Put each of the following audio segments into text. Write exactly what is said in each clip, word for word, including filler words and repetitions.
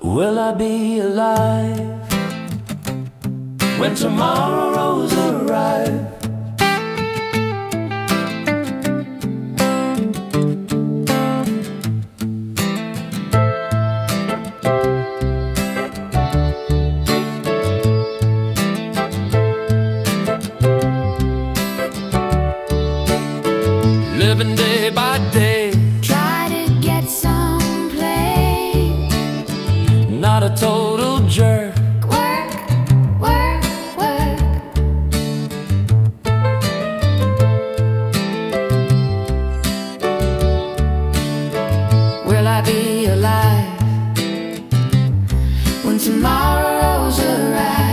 Will I be alive when tomorrow's arrive? Living day by day, Try to get some play. not a total jerk. Work, work, work. Will I be alive when tomorrow's arrive?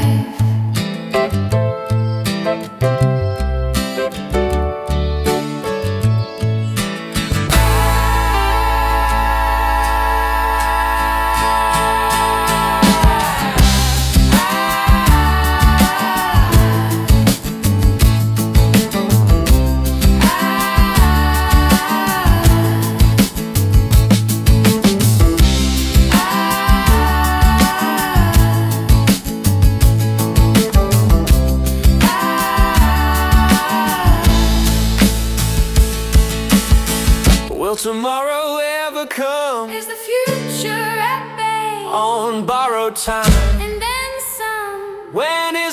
Will tomorrow ever come Is the future at bay? on borrowed time? And then some. When